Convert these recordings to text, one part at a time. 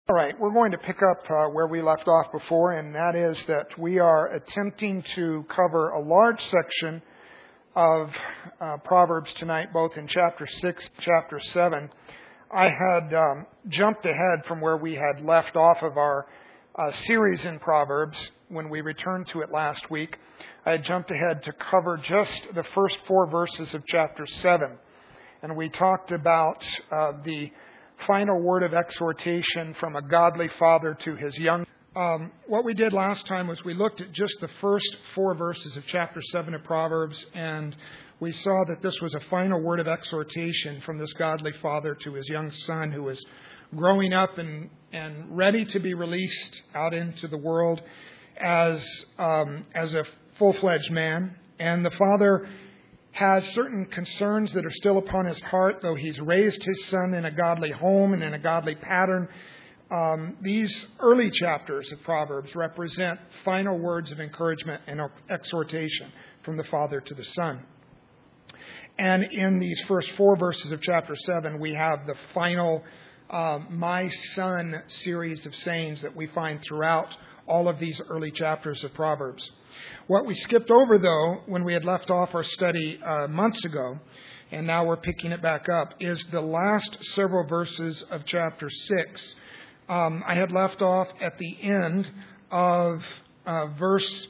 All right, we're going to pick up where we left off before, and that is that we are attempting to cover a large section of Proverbs tonight, both in chapter 6 and chapter 7. I had jumped ahead from where we had left off of our series in Proverbs when we returned to it last week. I had jumped ahead to cover just the first 4 verses of chapter 7. And we talked about the final word of exhortation from a godly father to his young. What we did last time was we looked at just the first 4 verses of chapter 7 of Proverbs, and we saw that this was a final word of exhortation from this godly father to his young son who was growing up and ready to be released out into the world as a full-fledged man. And the father has certain concerns that are still upon his heart, though he's raised his son in a godly home and in a godly pattern. These early chapters of Proverbs represent final words of encouragement and exhortation from the father to the son. And in these first 4 verses of chapter 7, we have the final My Son series of sayings that we find throughout all of these early chapters of Proverbs. What we skipped over, though, when we had left off our study months ago, and now we're picking it back up, is the last several verses of chapter 6. I had left off at the end of verse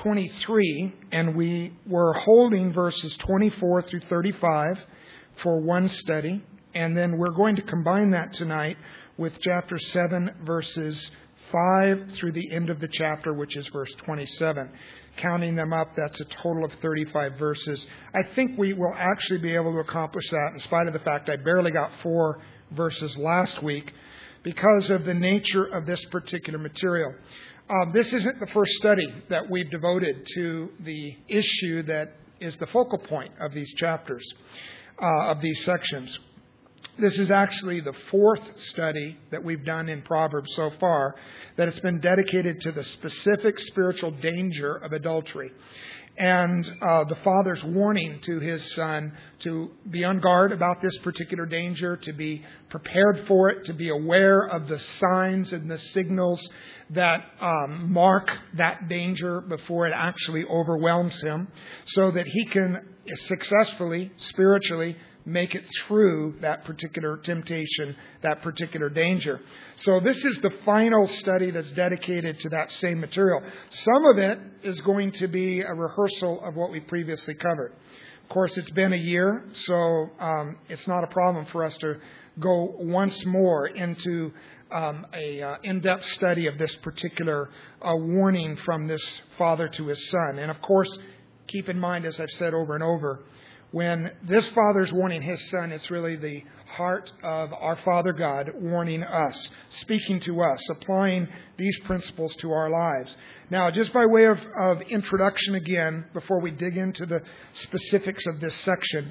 23, and we were holding verses 24 through 35 for one study, and then we're going to combine that tonight with chapter 7, verses 5 through the end of the chapter, which is verse 27. Counting them up, that's a total of 35 verses. I think we will actually be able to accomplish that in spite of the fact I barely got 4 verses last week because of the nature of this particular material. This isn't the first study that we've devoted to the issue that is the focal point of these chapters, of these sections. This is actually the 4th study that we've done in Proverbs so far that it's been dedicated to the specific spiritual danger of adultery. And the father's warning to his son to be on guard about this particular danger, to be prepared for it, to be aware of the signs and the signals that mark that danger before it actually overwhelms him, so that he can successfully, spiritually, make it through that particular temptation, that particular danger. So this is the final study that's dedicated to that same material. Some of it is going to be a rehearsal of what we previously covered. Of course, it's been a year, so it's not a problem for us to go once more into a in-depth study of this particular warning from this father to his son. And of course, keep in mind, as I've said over and over, when this father's warning his son, it's really the heart of our Father God warning us, speaking to us, applying these principles to our lives. Now, just by way of introduction again, before we dig into the specifics of this section,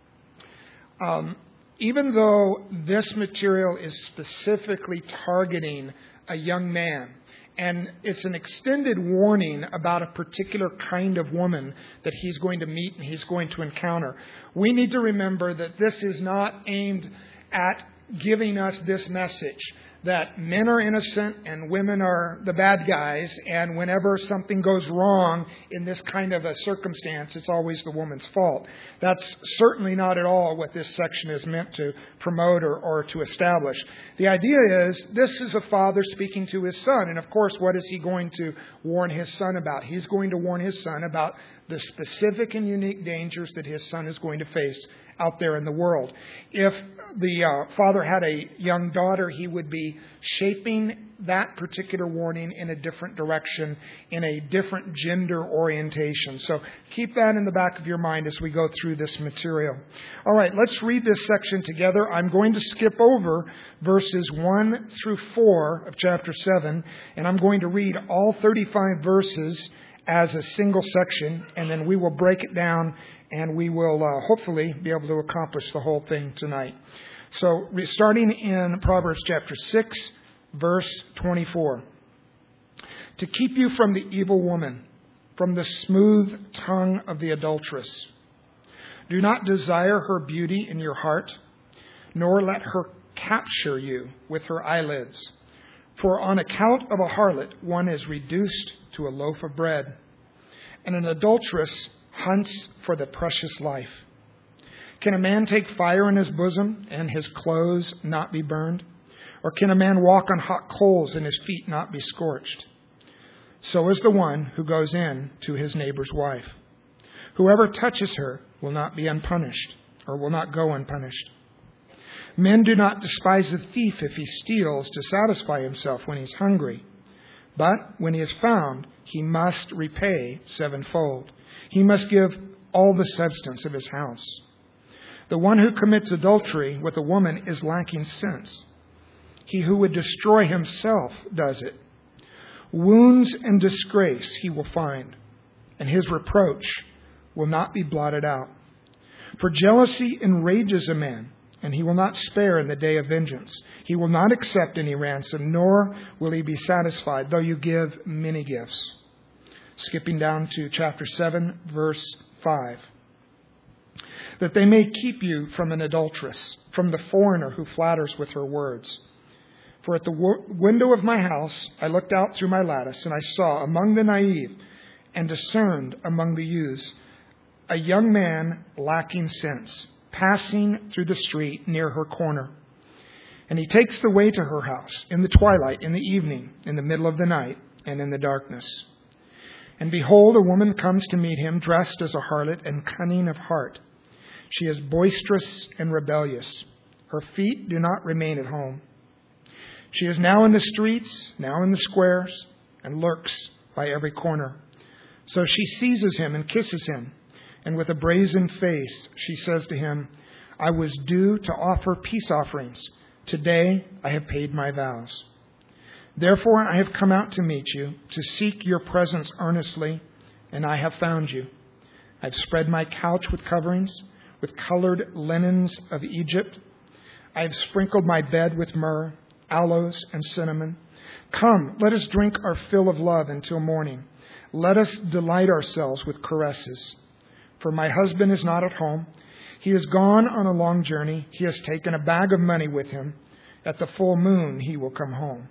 even though this material is specifically targeting a young man, and it's an extended warning about a particular kind of woman that he's going to meet and he's going to encounter, we need to remember that this is not aimed at giving us this message that men are innocent and women are the bad guys, and whenever something goes wrong in this kind of a circumstance, it's always the woman's fault. That's certainly not at all what this section is meant to promote or to establish. The idea is this is a father speaking to his son, and of course, what is he going to warn his son about? He's going to warn his son about the specific and unique dangers that his son is going to face out there in the world. If the father had a young daughter, he would be shaping that particular warning in a different direction, in a different gender orientation. So keep that in the back of your mind as we go through this material. All right, let's read this section together. I'm going to skip over verses 1 through 4 of chapter 7, and I'm going to read all 35 verses as a single section, and then we will break it down and we will hopefully be able to accomplish the whole thing tonight. So starting in Proverbs chapter 6, verse 24. To keep you from the evil woman, from the smooth tongue of the adulteress. Do not desire her beauty in your heart, nor let her capture you with her eyelids. For on account of a harlot, one is reduced to a loaf of bread, and an adulteress hunts for the precious life. Can a man take fire in his bosom and his clothes not be burned? Or can a man walk on hot coals and his feet not be scorched? So is the one who goes in to his neighbor's wife. Whoever touches her will not be unpunished, or will not go unpunished. Men do not despise the thief if he steals to satisfy himself when he's hungry. But when he is found, he must repay sevenfold. He must give all the substance of his house. The one who commits adultery with a woman is lacking sense. He who would destroy himself does it. Wounds and disgrace he will find, and his reproach will not be blotted out. For jealousy enrages a man, and he will not spare in the day of vengeance. He will not accept any ransom, nor will he be satisfied, though you give many gifts. Skipping down to chapter 7, verse 5. That they may keep you from an adulteress, from the foreigner who flatters with her words. For at the window of my house I looked out through my lattice, and I saw among the naive and discerned among the youths a young man lacking sense, passing through the street near her corner. And he takes the way to her house in the twilight, in the evening, in the middle of the night, and in the darkness. And behold, a woman comes to meet him, dressed as a harlot and cunning of heart. She is boisterous and rebellious. Her feet do not remain at home. She is now in the streets, now in the squares, and lurks by every corner. So she seizes him and kisses him. And with a brazen face, she says to him, I was due to offer peace offerings. Today I have paid my vows. Therefore I have come out to meet you, to seek your presence earnestly, and I have found you. I've spread my couch with coverings, with colored linens of Egypt. I have sprinkled my bed with myrrh, aloes, and cinnamon. Come, let us drink our fill of love until morning. Let us delight ourselves with caresses. For my husband is not at home. He is gone on a long journey. He has taken a bag of money with him. At the full moon he will come home.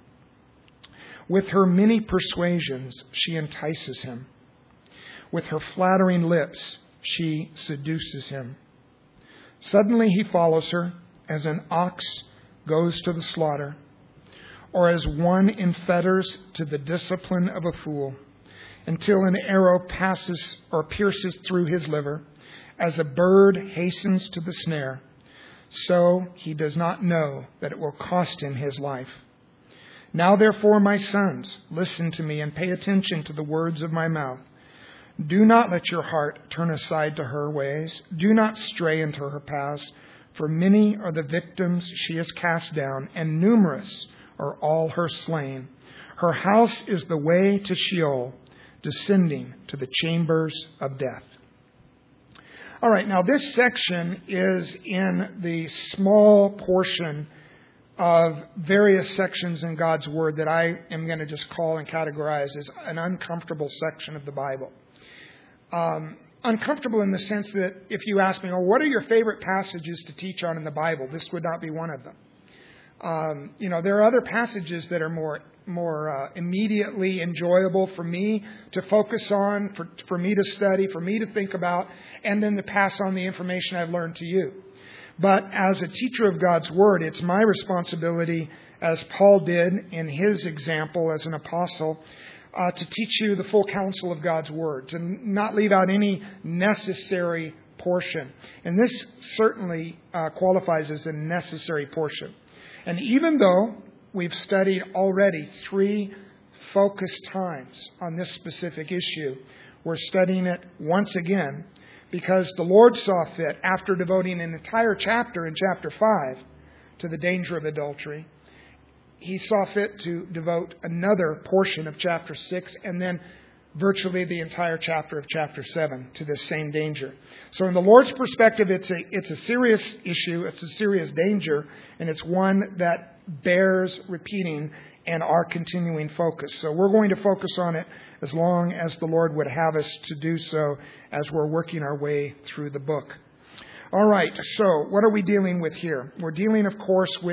With her many persuasions she entices him. With her flattering lips she seduces him. Suddenly he follows her, as an ox goes to the slaughter, or as one in fetters to the discipline of a fool, until an arrow passes or pierces through his liver, as a bird hastens to the snare. So he does not know that it will cost him his life. Now therefore, my sons, listen to me and pay attention to the words of my mouth. Do not let your heart turn aside to her ways. Do not stray into her paths, for many are the victims she has cast down, and numerous are all her slain. Her house is the way to Sheol, descending to the chambers of death. All right, now this section is in the small portion of various sections in God's Word that I am going to just call and categorize as an uncomfortable section of the Bible. Uncomfortable in the sense that if you ask me, what are your favorite passages to teach on in the Bible? This would not be one of them. There are other passages that are more immediately enjoyable for me to focus on, for me to study, for me to think about, and then to pass on the information I've learned to you. But as a teacher of God's Word, it's my responsibility, as Paul did in his example as an apostle, to teach you the full counsel of God's Word, to not leave out any necessary portion. And this certainly qualifies as a necessary portion. And even though we've studied already 3 focused times on this specific issue, we're studying it once again because the Lord saw fit, after devoting an entire chapter in chapter 5 to the danger of adultery, He saw fit to devote another portion of chapter 6 and then virtually the entire chapter of chapter 7 to this same danger. So in the Lord's perspective, it's a serious issue, it's a serious danger, and it's one that bears repeating and our continuing focus. So we're going to focus on it as long as the Lord would have us to do so as we're working our way through the book. All right, so what are we dealing with here? We're dealing, of course, with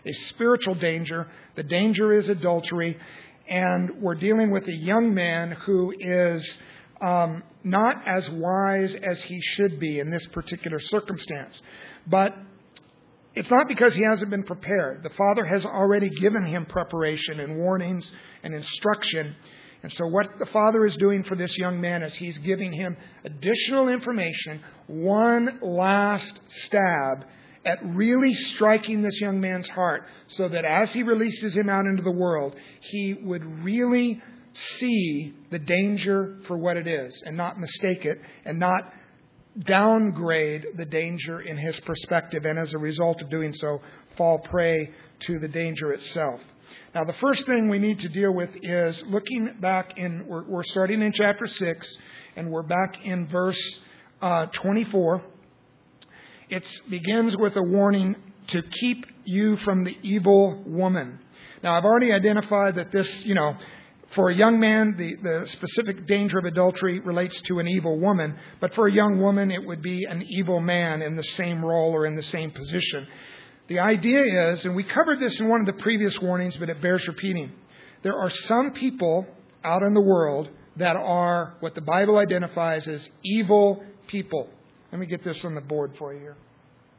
a spiritual danger. The danger is adultery. And we're dealing with a young man who is not as wise as he should be in this particular circumstance. But it's not because he hasn't been prepared. The Father has already given him preparation and warnings and instruction. And so what the Father is doing for this young man is He's giving him additional information, one last stab at really striking this young man's heart, so that as he releases him out into the world, he would really see the danger for what it is and not mistake it and not downgrade the danger in his perspective, and as a result of doing so, fall prey to the danger itself. Now, the first thing we need to deal with is looking back we're starting in chapter 6, and we're back in verse 24. It begins with a warning to keep you from the evil woman. Now, I've already identified that this, for a young man, the specific danger of adultery relates to an evil woman. But for a young woman, it would be an evil man in the same role or in the same position. The idea is, and we covered this in one of the previous warnings, but it bears repeating. There are some people out in the world that are what the Bible identifies as evil people. Let me get this on the board for you here.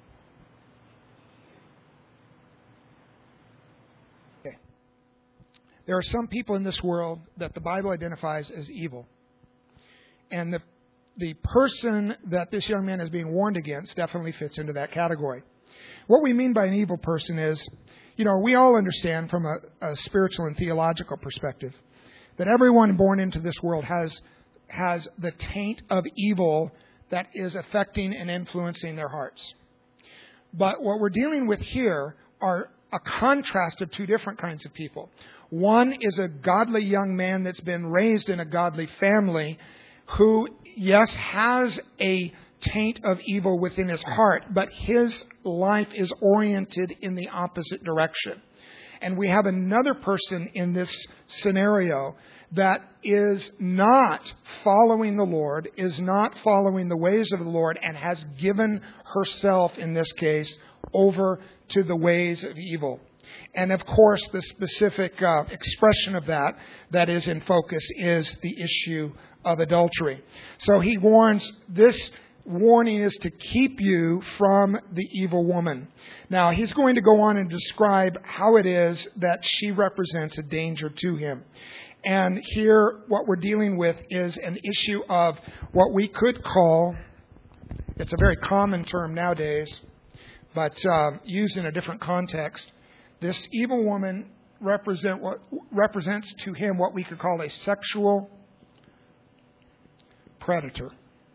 Okay. There are some people in this world that the Bible identifies as evil. And the person that this young man is being warned against definitely fits into that category. What we mean by an evil person is, we all understand from a spiritual and theological perspective that everyone born into this world has the taint of evil that is affecting and influencing their hearts. But what we're dealing with here are a contrast of two different kinds of people. One is a godly young man that's been raised in a godly family who, yes, has a taint of evil within his heart, but his life is oriented in the opposite direction. And we have another person in this scenario that is not following the Lord, is not following the ways of the Lord, and has given herself, in this case, over to the ways of evil. And of course, the specific expression of that is in focus is the issue of adultery. So he warns, this warning is to keep you from the evil woman. Now, he's going to go on and describe how it is that she represents a danger to him. And here, what we're dealing with is an issue of what we could call, it's a very common term nowadays, but used in a different context. This evil woman represents to him what we could call a sexual predator.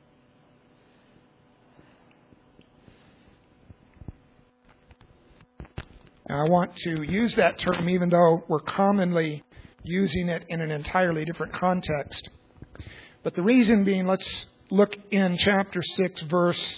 Now, I want to use that term even though we're commonly using it in an entirely different context. But the reason being, let's look in chapter 6, verse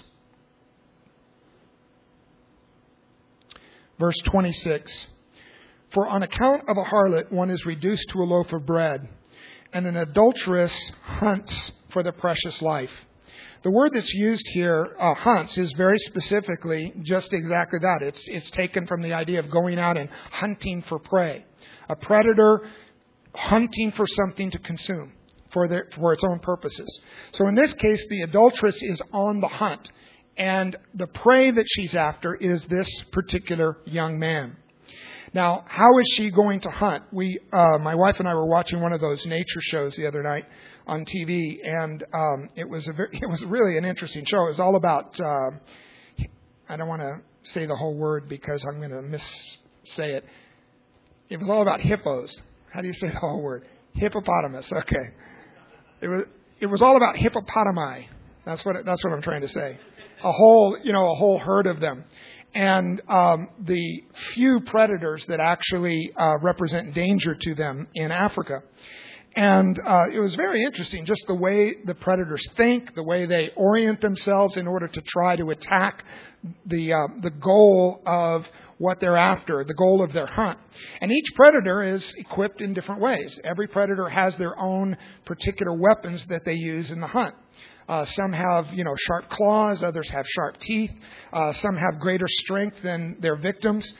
26. For on account of a harlot, one is reduced to a loaf of bread, and an adulteress hunts for the precious life. The word that's used here, hunts, is very specifically just exactly that. It's taken from the idea of going out and hunting for prey. A predator hunting for something to consume for its own purposes. So in this case, the adulteress is on the hunt. And the prey that she's after is this particular young man. Now, how is she going to hunt? My wife and I were watching one of those nature shows the other night on TV, and it was really an interesting show. It was all about, I don't want to say the whole word because I'm going to missay it. It was all about hippos. How do you say the whole word? Hippopotamus. Okay. It was all about hippopotami. That's what I'm trying to say. A whole herd of them. And the few predators that actually represent danger to them in Africa. And it was very interesting, just the way the predators think, the way they orient themselves in order to try to attack the goal of what they're after, the goal of their hunt. And each predator is equipped in different ways. Every predator has their own particular weapons that they use in the hunt. Some have, sharp claws. Others have sharp teeth. Some have greater strength than their victims.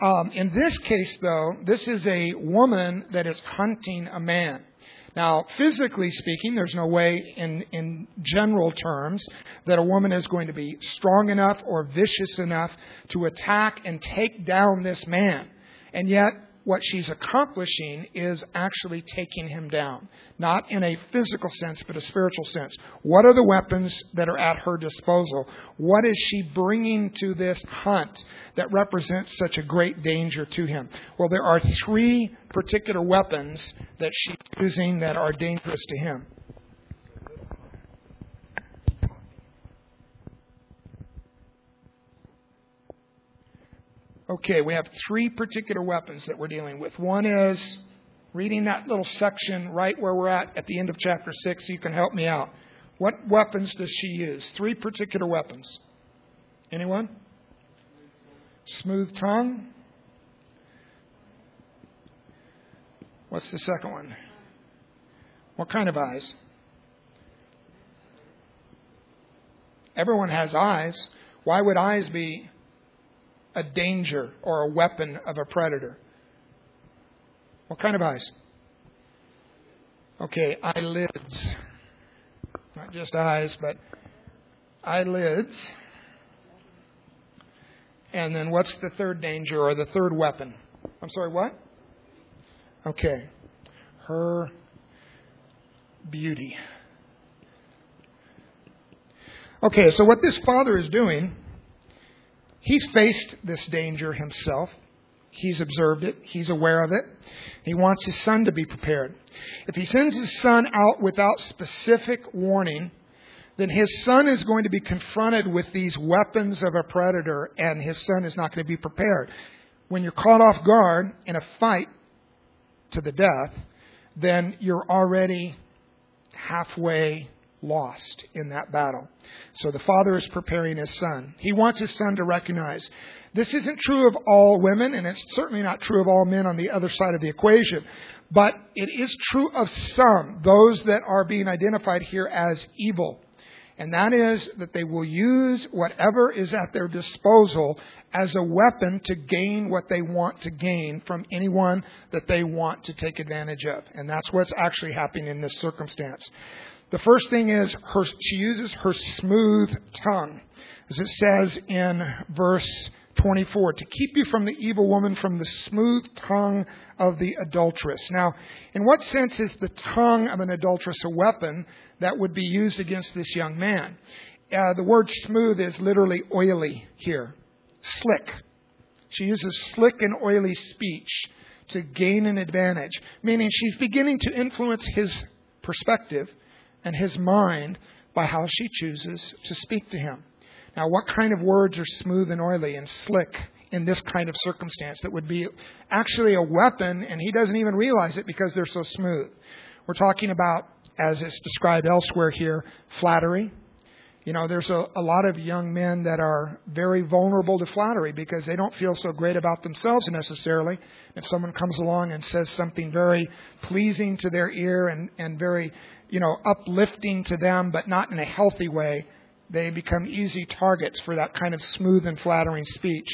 In this case, though, this is a woman that is hunting a man. Now, physically speaking, there's no way in general terms that a woman is going to be strong enough or vicious enough to attack and take down this man. And yet, what she's accomplishing is actually taking him down. Not in a physical sense, but a spiritual sense. What are the weapons that are at her disposal? What is she bringing to this hunt that represents such a great danger to him? Well, there are 3 particular weapons that she's using that are dangerous to him. Okay, we have 3 particular weapons that we're dealing with. One is reading that little section right where we're at the end of chapter 6, so you can help me out. What weapons does she use? 3 particular weapons. Anyone? Smooth tongue. What's the second one? What kind of eyes? Everyone has eyes. Why would eyes be a danger or a weapon of a predator? What kind of eyes? Okay, eyelids. Not just eyes, but eyelids. And then what's the third danger or the third weapon? I'm sorry, what? Okay. Her beauty. Okay, so what this father is doing, he's faced this danger himself. He's observed it. He's aware of it. He wants his son to be prepared. If he sends his son out without specific warning, then his son is going to be confronted with these weapons of a predator, and his son is not going to be prepared. When you're caught off guard in a fight to the death, then you're already halfway lost in that battle. So the father is preparing his son. He wants his son to recognize this isn't true of all women, and it's certainly not true of all men on the other side of the equation. But it is true of some, those that are being identified here as evil. And that is that they will use whatever is at their disposal as a weapon to gain what they want to gain from anyone that they want to take advantage of. And that's what's actually happening in this circumstance. The first thing is she uses her smooth tongue. As it says in verse 24, to keep you from the evil woman, from the smooth tongue of the adulteress. Now, in what sense is the tongue of an adulteress a weapon that would be used against this young man? The word smooth is literally oily here. Slick. She uses slick and oily speech to gain an advantage, meaning she's beginning to influence his perspective and his mind by how she chooses to speak to him. Now, what kind of words are smooth and oily and slick in this kind of circumstance that would be actually a weapon, and he doesn't even realize it because they're so smooth? We're talking about, as it's described elsewhere here, flattery. You know, there's a lot of young men that are very vulnerable to flattery because they don't feel so great about themselves necessarily. If someone comes along and says something very pleasing to their ear and very, uplifting to them, but not in a healthy way, they become easy targets for that kind of smooth and flattering speech.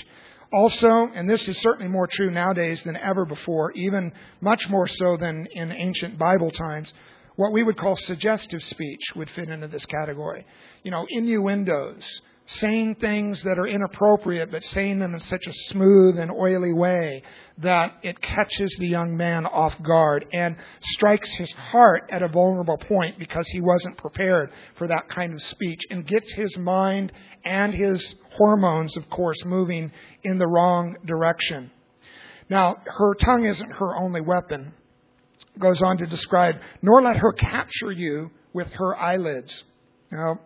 Also, and this is certainly more true nowadays than ever before, even much more so than in ancient Bible times, what we would call suggestive speech would fit into this category. Innuendos, saying things that are inappropriate, but saying them in such a smooth and oily way that it catches the young man off guard and strikes his heart at a vulnerable point because he wasn't prepared for that kind of speech, and gets his mind and his hormones, of course, moving in the wrong direction. Now, her tongue isn't her only weapon. It goes on to describe, nor let her capture you with her eyelids. Now,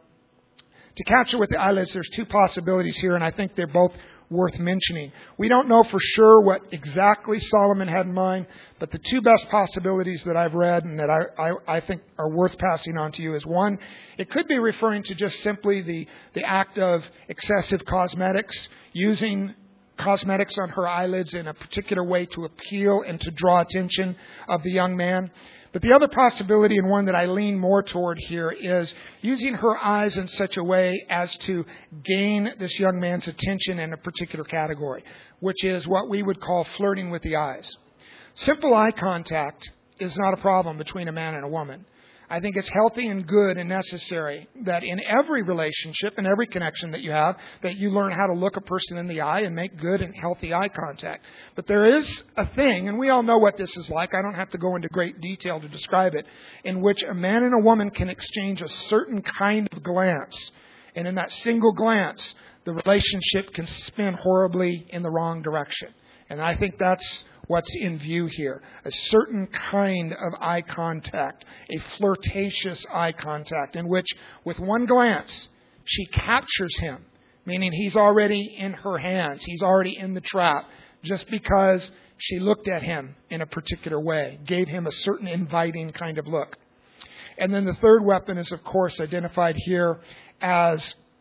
to capture with the eyelids, there's 2 possibilities here, and I think they're both worth mentioning. We don't know for sure what exactly Solomon had in mind, but the 2 best possibilities that I've read and that I think are worth passing on to you is, one, it could be referring to just simply the act of excessive cosmetics, using cosmetics on her eyelids in a particular way to appeal and to draw attention of the young man. But the other possibility, and one that I lean more toward here, is using her eyes in such a way as to gain this young man's attention in a particular category, which is what we would call flirting with the eyes. Simple eye contact is not a problem between a man and a woman. I think it's healthy and good and necessary that in every relationship and every connection that you have, that you learn how to look a person in the eye and make good and healthy eye contact. But there is a thing, and we all know what this is like. I don't have to go into great detail to describe it, in which a man and a woman can exchange a certain kind of glance. And in that single glance, the relationship can spin horribly in the wrong direction. And I think that's what's in view here. A certain kind of eye contact, a flirtatious eye contact, in which with one glance she captures him, meaning he's already in her hands, he's already in the trap, just because she looked at him in a particular way, gave him a certain inviting kind of look. And then the third weapon is, of course, identified here as,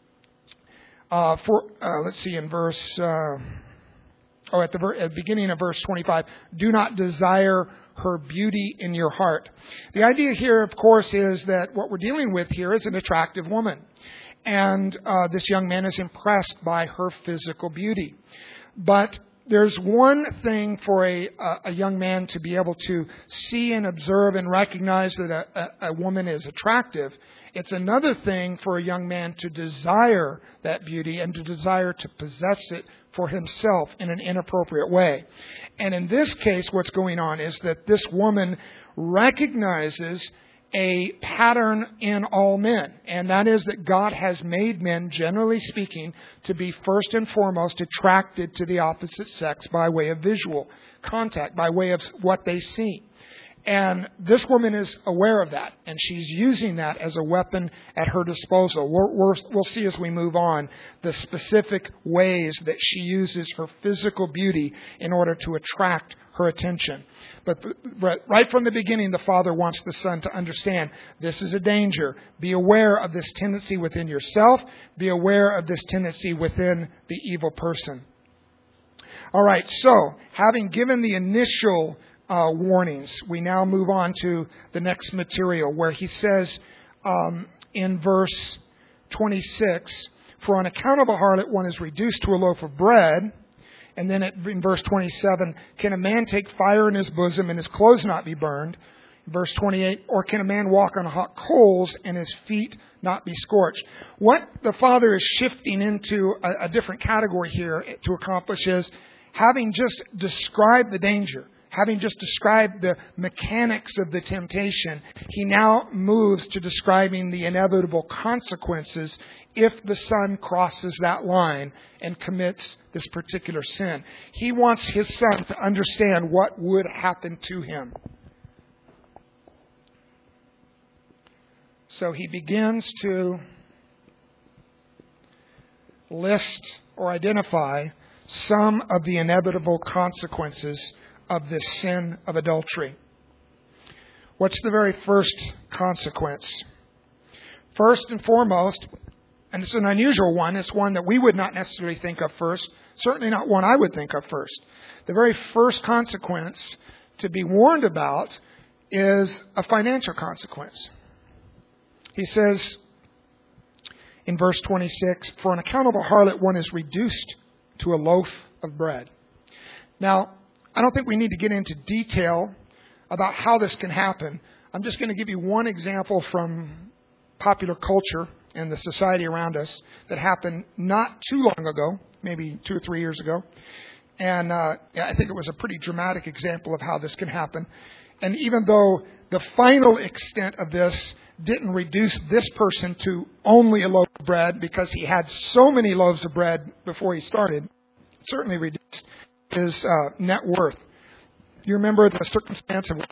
in verse... at the beginning of verse 25, do not desire her beauty in your heart. The idea here, of course, is that what we're dealing with here is an attractive woman. And this young man is impressed by her physical beauty. But there's one thing for a young man to be able to see and observe and recognize that a woman is attractive. It's another thing for a young man to desire that beauty and to desire to possess it for himself in an inappropriate way. And in this case, what's going on is that this woman recognizes a pattern in all men, and that is that God has made men, generally speaking, to be first and foremost attracted to the opposite sex by way of visual contact, by way of what they see. And this woman is aware of that, and she's using that as a weapon at her disposal. We'll see as we move on the specific ways that she uses her physical beauty in order to attract her attention. But right from the beginning, the Father wants the Son to understand this is a danger. Be aware of this tendency within yourself. Be aware of this tendency within the evil person. All right, so having given the initial warnings, we now move on to the next material where he says in verse 26, for on account of a harlot one is reduced to a loaf of bread. And then in verse 27, can a man take fire in his bosom and his clothes not be burned? Verse 28, or can a man walk on hot coals and his feet not be scorched? What the Father is shifting into a different category here to accomplish is, having just described the danger, having just described the mechanics of the temptation, he now moves to describing the inevitable consequences if the Son crosses that line and commits this particular sin. He wants his Son to understand what would happen to him. So he begins to list or identify some of the inevitable consequences of this sin of adultery. What's the very first consequence? First and foremost, and it's an unusual one, it's one that we would not necessarily think of first, certainly not one I would think of first. The very first consequence to be warned about is a financial consequence. He says in verse 26, for on account of a harlot one is reduced to a loaf of bread. Now, I don't think we need to get into detail about how this can happen. I'm just going to give you one example from popular culture and the society around us that happened not too long ago, maybe 2 or 3 years ago. And I think it was a pretty dramatic example of how this can happen. And even though the final extent of this didn't reduce this person to only a loaf of bread because he had so many loaves of bread before he started, it certainly reduced his net worth. You remember the circumstance of...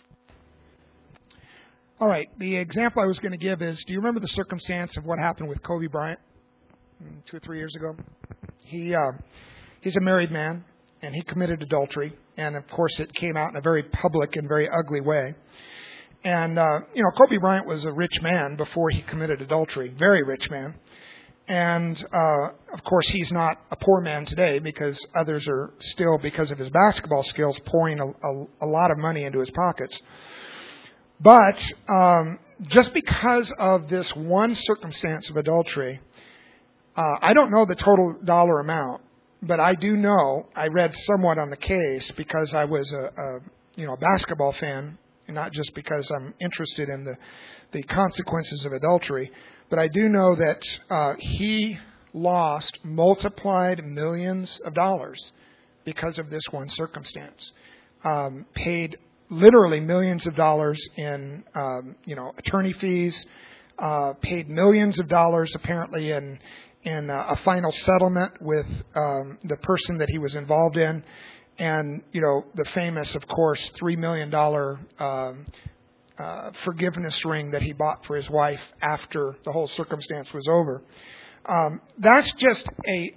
All right, the example I was going to give is, do you remember the circumstance of what happened with Kobe Bryant 2 or 3 years ago? He's a married man, and he committed adultery. And, of course, it came out in a very public and very ugly way. And, Kobe Bryant was a rich man before he committed adultery, very rich man. And, of course, he's not a poor man today because others are still, because of his basketball skills, pouring a lot of money into his pockets. But just because of this one circumstance of adultery, I don't know the total dollar amount, but I do know, I read somewhat on the case because I was a basketball fan, and not just because I'm interested in the consequences of adultery, but I do know that he lost multiplied millions of dollars because of this one circumstance. Paid literally millions of dollars in attorney fees, paid millions of dollars apparently in a final settlement with the person that he was involved in, and the famous, of course, $3 million forgiveness ring that he bought for his wife after the whole circumstance was over. That's just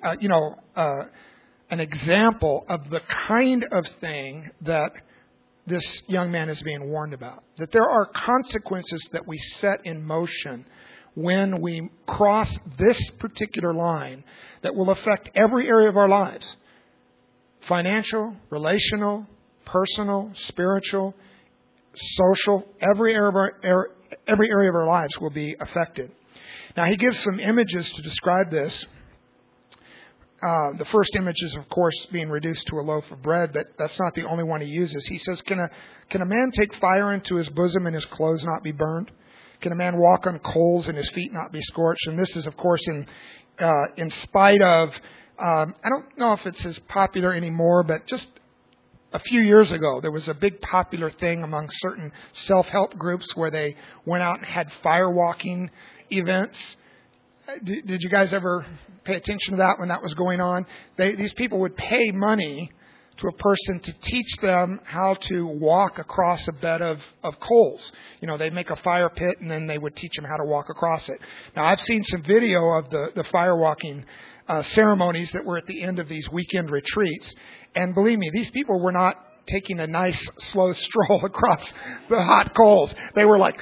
an example of the kind of thing that this young man is being warned about. That there are consequences that we set in motion when we cross this particular line that will affect every area of our lives. Financial, relational, personal, spiritual, social, every area of our lives will be affected. Now, he gives some images to describe this. The first image is, of course, being reduced to a loaf of bread, but that's not the only one he uses. He says, can a man take fire into his bosom and his clothes not be burned? Can a man walk on coals and his feet not be scorched? And this is, of course, in spite of, I don't know if it's as popular anymore, but just a few years ago, there was a big popular thing among certain self-help groups where they went out and had fire walking events. Did you guys ever pay attention to that when that was going on? These people would pay money to a person to teach them how to walk across a bed of coals. They'd make a fire pit and then they would teach them how to walk across it. Now, I've seen some video of the fire walking ceremonies that were at the end of these weekend retreats. And believe me, these people were not taking a nice, slow stroll across the hot coals. They were like,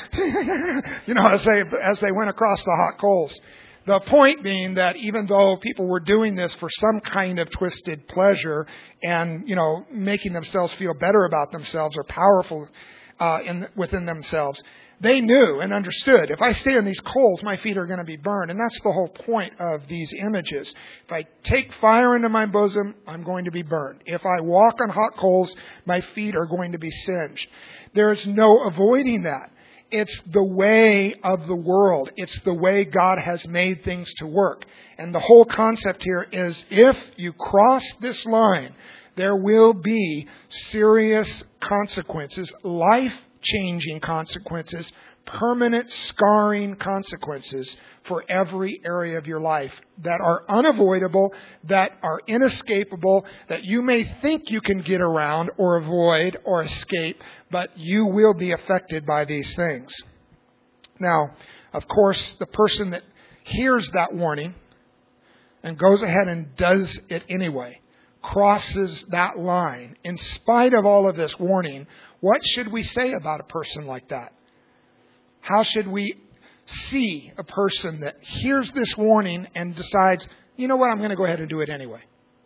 as they went across the hot coals. The point being that even though people were doing this for some kind of twisted pleasure and, making themselves feel better about themselves or powerful within themselves, they knew and understood, if I stay on these coals, my feet are going to be burned. And that's the whole point of these images. If I take fire into my bosom, I'm going to be burned. If I walk on hot coals, my feet are going to be singed. There is no avoiding that. It's the way of the world. It's the way God has made things to work. And the whole concept here is if you cross this line, there will be serious consequences, life-changing consequences, permanent scarring consequences for every area of your life that are unavoidable, that are inescapable, that you may think you can get around or avoid or escape, but you will be affected by these things. Now, of course, the person that hears that warning and goes ahead and does it anyway, crosses that line, in spite of all of this warning, what should we say about a person like that? How should we see a person that hears this warning and decides, you know what, I'm going to go ahead and do it anyway?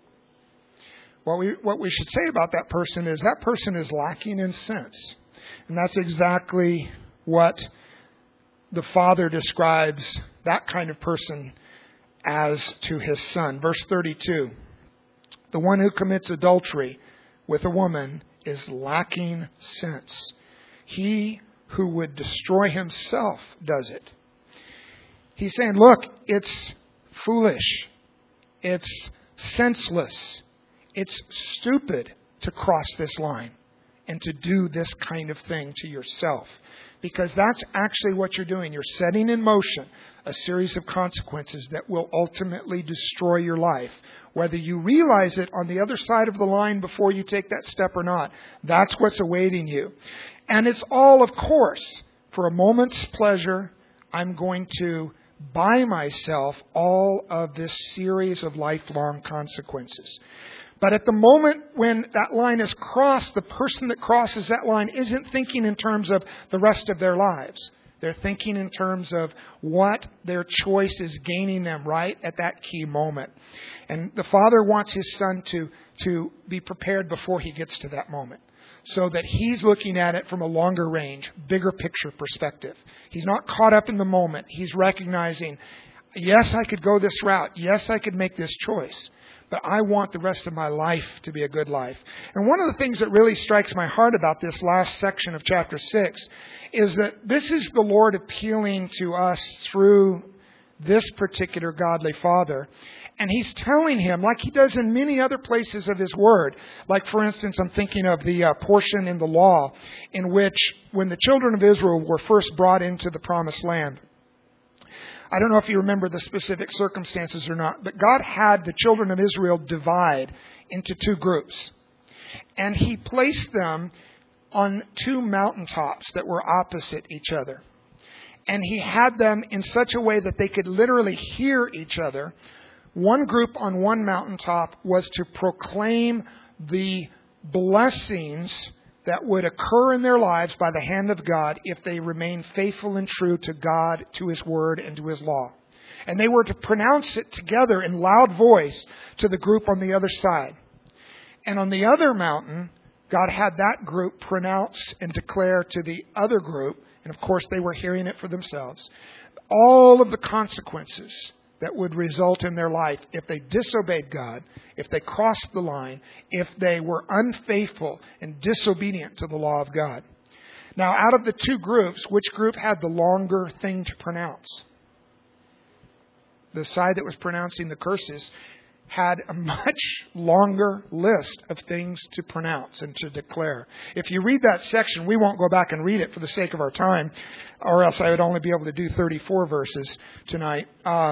What we should say about that person is lacking in sense. And that's exactly what the Father describes that kind of person as to his Son. Verse 32, the one who commits adultery with a woman is lacking sense. He who would destroy himself does it. He's saying, look, it's foolish. It's senseless. It's stupid to cross this line and to do this kind of thing to yourself. Because that's actually what you're doing. You're setting in motion a series of consequences that will ultimately destroy your life. Whether you realize it on the other side of the line before you take that step or not, that's what's awaiting you. And it's all, of course, for a moment's pleasure, I'm going to buy myself all of this series of lifelong consequences. But at the moment when that line is crossed, the person that crosses that line isn't thinking in terms of the rest of their lives. They're thinking in terms of what their choice is gaining them right at that key moment. And the Father wants His Son to be prepared before He gets to that moment, so that He's looking at it from a longer range, bigger picture perspective. He's not caught up in the moment. He's recognizing, yes, I could go this route. Yes, I could make this choice. But I want the rest of my life to be a good life. And one of the things that really strikes my heart about this last section of chapter 6 is that this is the Lord appealing to us through this particular godly Father. And He's telling him, like He does in many other places of His Word, like, for instance, I'm thinking of the portion in the law in which when the children of Israel were first brought into the promised land, I don't know if you remember the specific circumstances or not, but God had the children of Israel divide into two groups. And He placed them on two mountaintops that were opposite each other. And He had them in such a way that they could literally hear each other. One group on one mountaintop was to proclaim the blessings that would occur in their lives by the hand of God if they remained faithful and true to God, to His Word, and to His law. And they were to pronounce it together in loud voice to the group on the other side. And on the other mountain, God had that group pronounce and declare to the other group, and of course they were hearing it for themselves, all of the consequences that would result in their life if they disobeyed God, if they crossed the line, if they were unfaithful and disobedient to the law of God. Now, out of the two groups, which group had the longer thing to pronounce? The side that was pronouncing the curses had a much longer list of things to pronounce and to declare. If you read that section, we won't go back and read it for the sake of our time, or else I would only be able to do 34 verses tonight.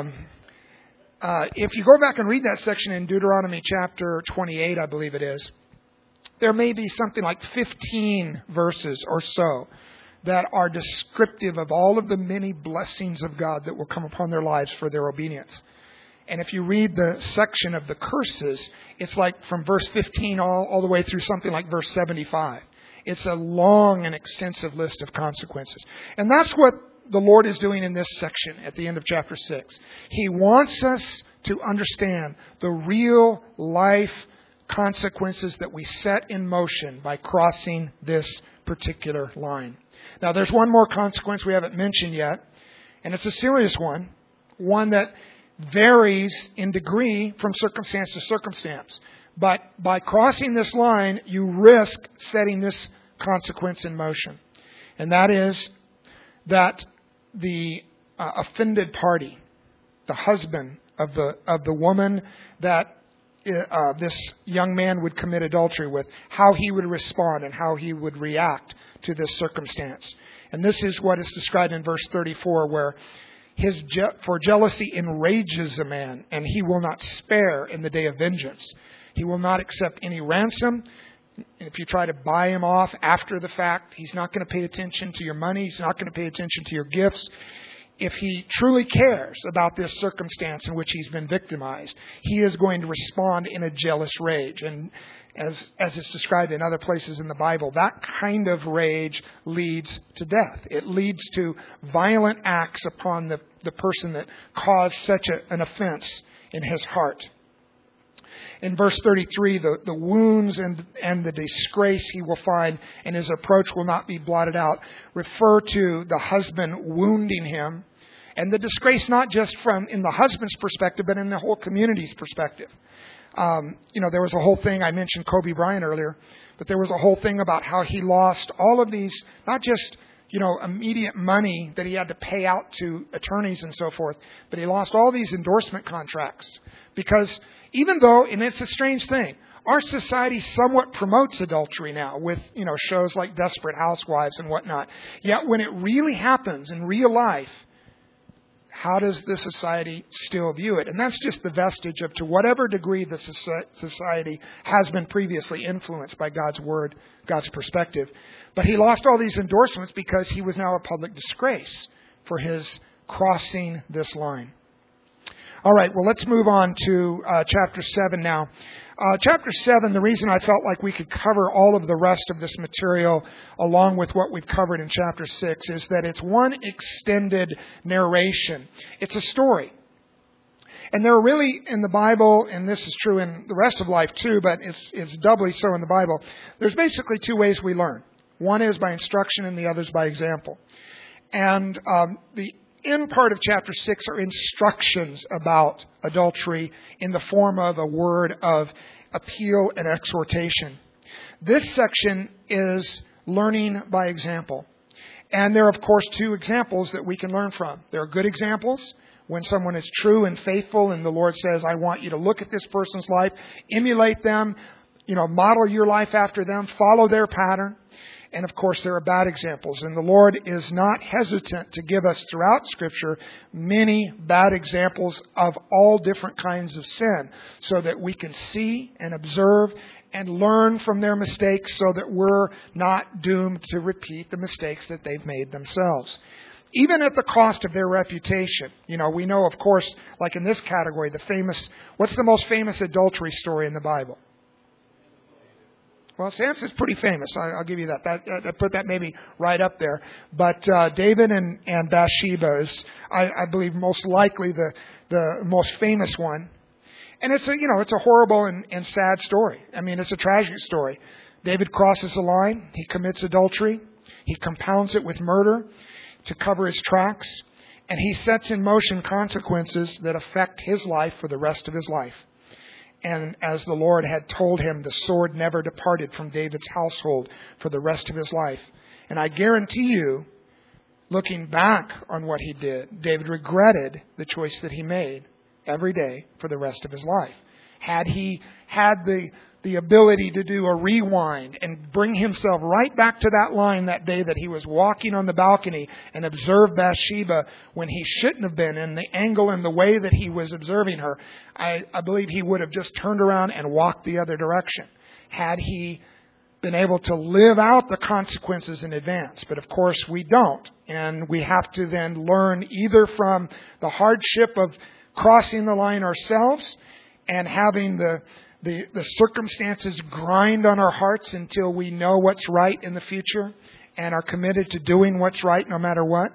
If you go back and read that section in Deuteronomy chapter 28, I believe it is, there may be something like 15 verses or so that are descriptive of all of the many blessings of God that will come upon their lives for their obedience. And if you read the section of the curses, it's like from verse 15 all the way through something like verse 75. It's a long and extensive list of consequences. And that's what the Lord is doing in this section at the end of chapter 6. He wants us to understand the real life consequences that we set in motion by crossing this particular line. Now, there's one more consequence we haven't mentioned yet, and it's a serious one, one that varies in degree from circumstance to circumstance. But by crossing this line, you risk setting this consequence in motion. And that is that the offended party, the husband of the woman that this young man would commit adultery with, how he would respond and how he would react to this circumstance. And this is what is described in verse 34, where for jealousy enrages a man, and he will not spare in the day of vengeance. He will not accept any ransom. If you try to buy him off after the fact, he's not going to pay attention to your money. He's not going to pay attention to your gifts. If he truly cares about this circumstance in which he's been victimized, he is going to respond in a jealous rage. And as it's described in other places in the Bible, that kind of rage leads to death. It leads to violent acts upon the person that caused such an offense in his heart. In verse 33, the wounds and the disgrace he will find and his approach will not be blotted out refer to the husband wounding him. And the disgrace not just from in the husband's perspective, but in the whole community's perspective. There was a whole thing, I mentioned Kobe Bryant earlier, but there was a whole thing about how he lost all of these, not just, immediate money that he had to pay out to attorneys and so forth, but he lost all these endorsement contracts. Because even though, and it's a strange thing, our society somewhat promotes adultery now with, shows like Desperate Housewives and whatnot. Yet when it really happens in real life, how does the society still view it? And that's just the vestige of to whatever degree the society has been previously influenced by God's Word, God's perspective. But he lost all these endorsements because he was now a public disgrace for his crossing this line. All right, well, let's move on to chapter 7 now. Chapter 7, the reason I felt like we could cover all of the rest of this material along with what we've covered in chapter 6 is that it's one extended narration. It's a story. And there are really in the Bible, and this is true in the rest of life too, but it's doubly so in the Bible, there's basically two ways we learn. One is by instruction and the other is by example. And the end part of chapter 6 are instructions about adultery in the form of a word of appeal and exhortation. This section is learning by example. And there are, of course, two examples that we can learn from. There are good examples when someone is true and faithful and the Lord says, I want you to look at this person's life, emulate them, model your life after them, follow their pattern. And of course, there are bad examples. And the Lord is not hesitant to give us throughout Scripture many bad examples of all different kinds of sin so that we can see and observe and learn from their mistakes so that we're not doomed to repeat the mistakes that they've made themselves. Even at the cost of their reputation. We know, of course, like in this category, what's the most famous adultery story in the Bible? Well, Samson's pretty famous. I'll give you that. I put that maybe right up there. But David and Bathsheba is, I believe, most likely the most famous one. And it's a horrible and sad story. I mean, it's a tragic story. David crosses the line. He commits adultery. He compounds it with murder to cover his tracks. And he sets in motion consequences that affect his life for the rest of his life. And as the Lord had told him, the sword never departed from David's household for the rest of his life. And I guarantee you, looking back on what he did, David regretted the choice that he made every day for the rest of his life. Had he had the ability to do a rewind and bring himself right back to that line that day that he was walking on the balcony and observed Bathsheba when he shouldn't have been, and the angle and the way that he was observing her, I believe he would have just turned around and walked the other direction had he been able to live out the consequences in advance. But of course we don't. And we have to then learn either from the hardship of crossing the line ourselves and having the circumstances grind on our hearts until we know what's right in the future and are committed to doing what's right no matter what.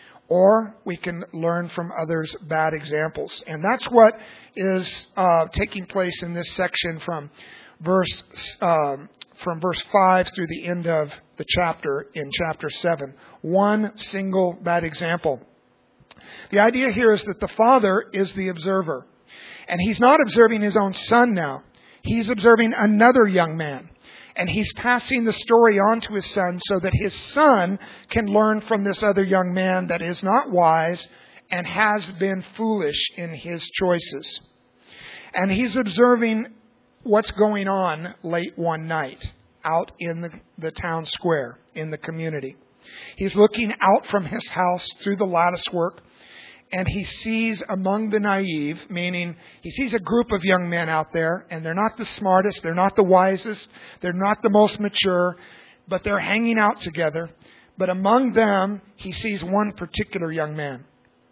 Or we can learn from others' bad examples. And that's what is taking place in this section from verse 5 through the end of the chapter in chapter 7. One single bad example. The idea here is that the father is the observer. And he's not observing his own son now. He's observing another young man. And he's passing the story on to his son so that his son can learn from this other young man that is not wise and has been foolish in his choices. And he's observing what's going on late one night out in the town square, in the community. He's looking out from his house through the lattice work. And he sees among the naive, meaning he sees a group of young men out there, and they're not the smartest, they're not the wisest, they're not the most mature, but they're hanging out together. But among them, he sees one particular young man.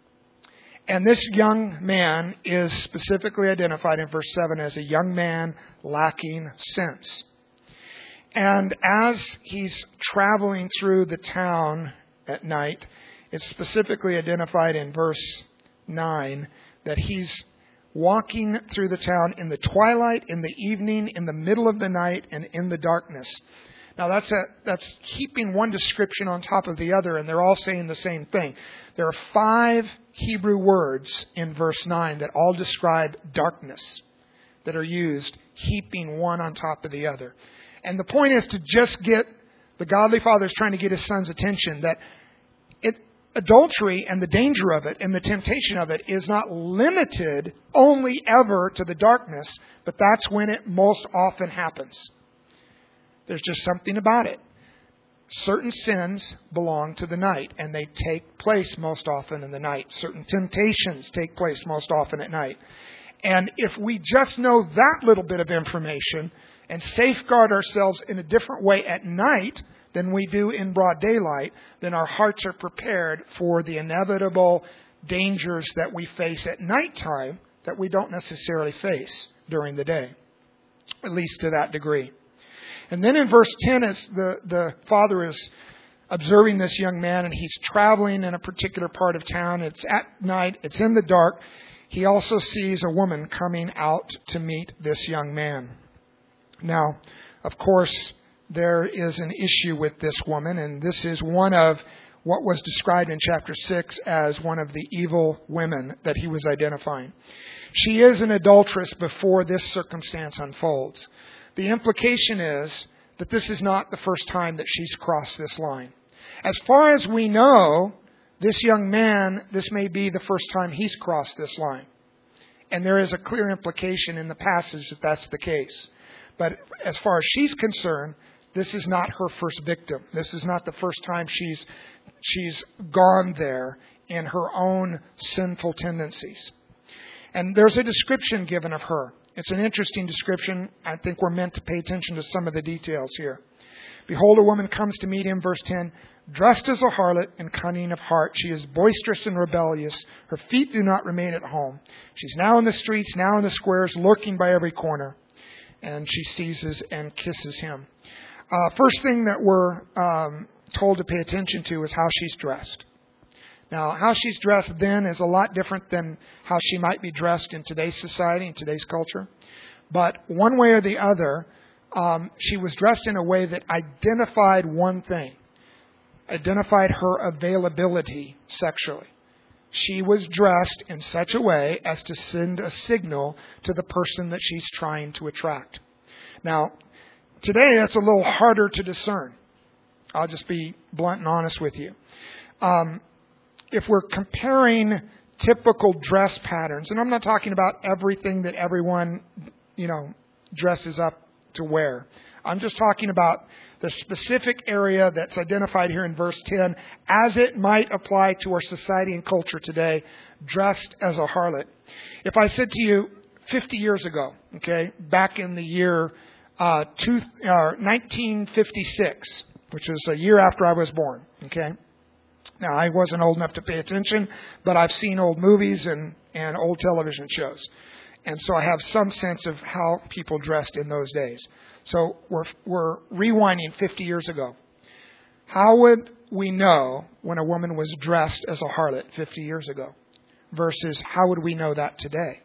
And this young man is specifically identified in verse 7 as a young man lacking sense. And as he's traveling through the town at night, it's specifically identified in verse 9 that he's walking through the town in the twilight, in the evening, in the middle of the night, and in the darkness. Now that's heaping one description on top of the other, and they're all saying the same thing. There are 5 Hebrew words in verse 9 that all describe darkness that are used, heaping one on top of the other. And the point is to just get, the godly father is trying to get his son's attention that adultery and the danger of it and the temptation of it is not limited only ever to the darkness, but that's when it most often happens. There's just something about it. Certain sins belong to the night, and they take place most often in the night. Certain temptations take place most often at night. And if we just know that little bit of information and safeguard ourselves in a different way at night than we do in broad daylight, then our hearts are prepared for the inevitable dangers that we face at nighttime that we don't necessarily face during the day. at least to that degree. And then in verse 10, as the father is observing this young man, and he's traveling in a particular part of town. It's at night. It's in the dark. He also sees a woman coming out to meet this young man. Now, of course, there is an issue with this woman, and this is one of what was described in chapter 6 as one of the evil women that he was identifying. She is an adulteress before this circumstance unfolds. The implication is that this is not the first time that she's crossed this line. As far as we know, this young man, this may be the first time he's crossed this line. And there is a clear implication in the passage that that's the case. But as far as she's concerned, this is not her first victim. This is not the first time she's gone there in her own sinful tendencies. And there's a description given of her. It's an interesting description. I think we're meant to pay attention to some of the details here. Behold, a woman comes to meet him, verse 10, dressed as a harlot and cunning of heart. She is boisterous and rebellious. Her feet do not remain at home. She's now in the streets, now in the squares, lurking by every corner. And she seizes and kisses him. First thing that we're told to pay attention to is how she's dressed. Now, how she's dressed then is a lot different than how she might be dressed in today's society, in today's culture. But one way or the other, she was dressed in a way that identified one thing, identified her availability sexually. She was dressed in such a way as to send a signal to the person that she's trying to attract. Now, today that's a little harder to discern. I'll just be blunt and honest with you. If we're comparing typical dress patterns, and I'm not talking about everything that everyone, dresses up to wear. I'm just talking about the specific area that's identified here in verse 10 as it might apply to our society and culture today, dressed as a harlot. If I said to you 50 years ago, back in the year 1956, which is a year after I was born, Now, I wasn't old enough to pay attention, but I've seen old movies and old television shows. And so I have some sense of how people dressed in those days. So we're rewinding 50 years ago. How would we know when a woman was dressed as a harlot 50 years ago versus how would we know that today?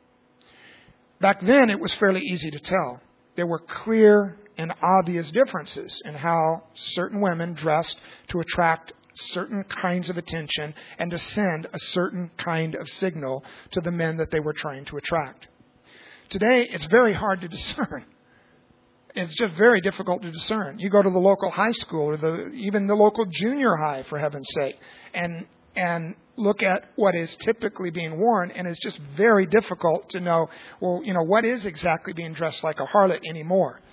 Back then, it was fairly easy to tell. There were clear and obvious differences in how certain women dressed to attract certain kinds of attention and to send a certain kind of signal to the men that they were trying to attract. Today, it's very hard to discern. It's just very difficult to discern. You go to the local high school or even the local junior high, for heaven's sake, and look at what is typically being worn, and it's just very difficult to know, what is exactly being dressed like a harlot anymore.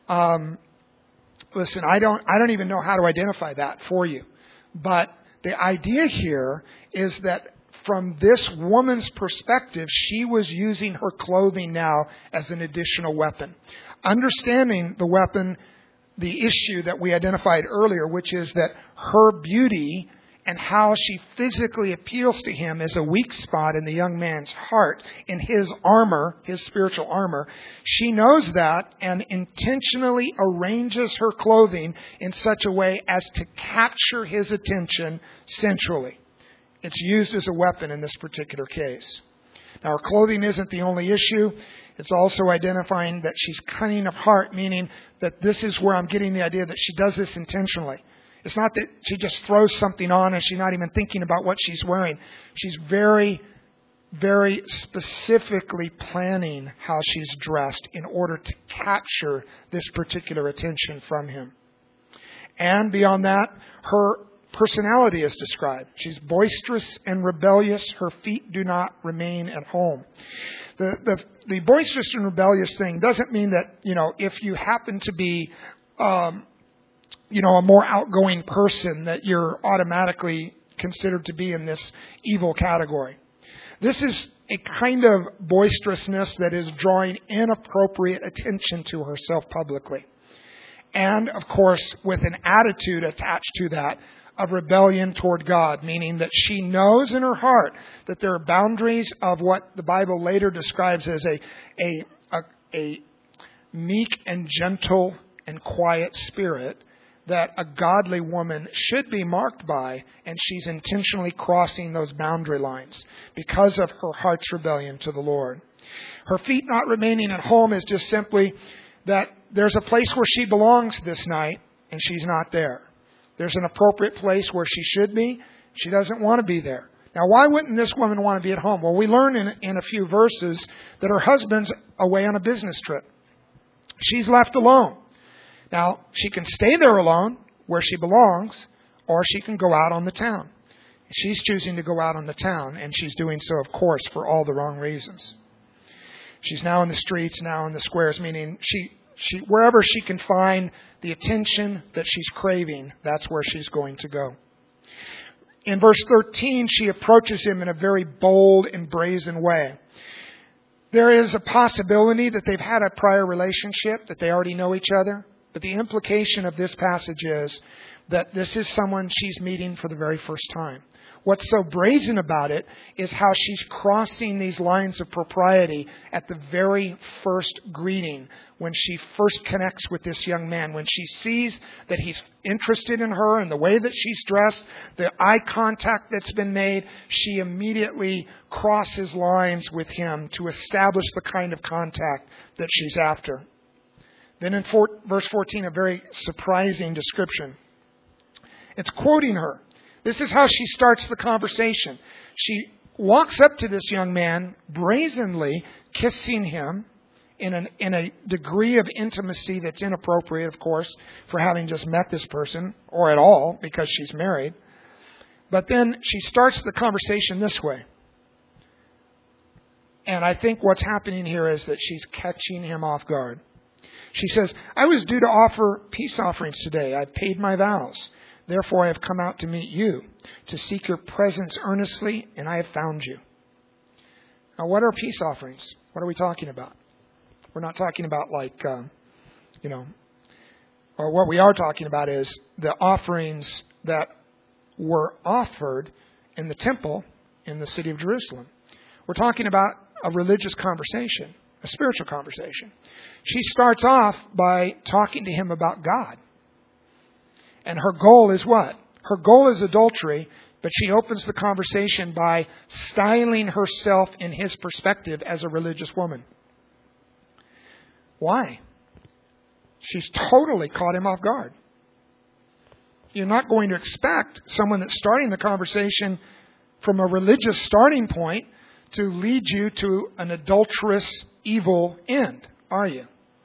Listen, I don't even know how to identify that for you. But the idea here is that from this woman's perspective, she was using her clothing now as an additional weapon. Understanding the weapon, the issue that we identified earlier, which is that her beauty and how she physically appeals to him is a weak spot in the young man's heart, in his armor, his spiritual armor. She knows that and intentionally arranges her clothing in such a way as to capture his attention sensually. It's used as a weapon in this particular case. Now, her clothing isn't the only issue. It's also identifying that she's cunning of heart, meaning that this is where I'm getting the idea that she does this intentionally. It's not that she just throws something on and she's not even thinking about what she's wearing. She's very, very specifically planning how she's dressed in order to capture this particular attention from him. And beyond that, her personality is described. She's boisterous and rebellious. Her feet do not remain at home. The boisterous and rebellious thing doesn't mean that, if you happen to be a more outgoing person, that you're automatically considered to be in this evil category. This is a kind of boisterousness that is drawing inappropriate attention to herself publicly. And, of course, with an attitude attached to that of rebellion toward God, meaning that she knows in her heart that there are boundaries of what the Bible later describes as a meek and gentle and quiet spirit that a godly woman should be marked by, and she's intentionally crossing those boundary lines because of her heart's rebellion to the Lord. Her feet not remaining at home is just simply that there's a place where she belongs this night, and she's not there. There's an appropriate place where she should be. She doesn't want to be there. Now, why wouldn't this woman want to be at home? Well, we learn in a few verses that her husband's away on a business trip. She's left alone. Now, she can stay there alone, where she belongs, or she can go out on the town. She's choosing to go out on the town, and she's doing so, of course, for all the wrong reasons. She's now in the streets, now in the squares, meaning she wherever she can find the attention that she's craving, that's where she's going to go. In verse 13, she approaches him in a very bold and brazen way. There is a possibility that they've had a prior relationship, that they already know each other. But the implication of this passage is that this is someone she's meeting for the very first time. What's so brazen about it is how she's crossing these lines of propriety at the very first greeting, when she first connects with this young man, when she sees that he's interested in her and the way that she's dressed, the eye contact that's been made, she immediately crosses lines with him to establish the kind of contact that she's after. Then in verse 14, a very surprising description. It's quoting her. This is how she starts the conversation. She walks up to this young man, brazenly kissing him in a degree of intimacy that's inappropriate, of course, for having just met this person, or at all, because she's married. But then she starts the conversation this way. And I think what's happening here is that she's catching him off guard. She says, I was due to offer peace offerings today. I've paid my vows. Therefore, I have come out to meet you, to seek your presence earnestly, and I have found you. Now, what are peace offerings? What are we talking about? We're not talking about or what we are talking about is the offerings that were offered in the temple in the city of Jerusalem. We're talking about a religious conversation, a spiritual conversation. She starts off by talking to him about God. And her goal is what? Her goal is adultery, but she opens the conversation by styling herself in his perspective as a religious woman. Why? She's totally caught him off guard. You're not going to expect someone that's starting the conversation from a religious starting point to lead you to an adulterous, evil end, are you?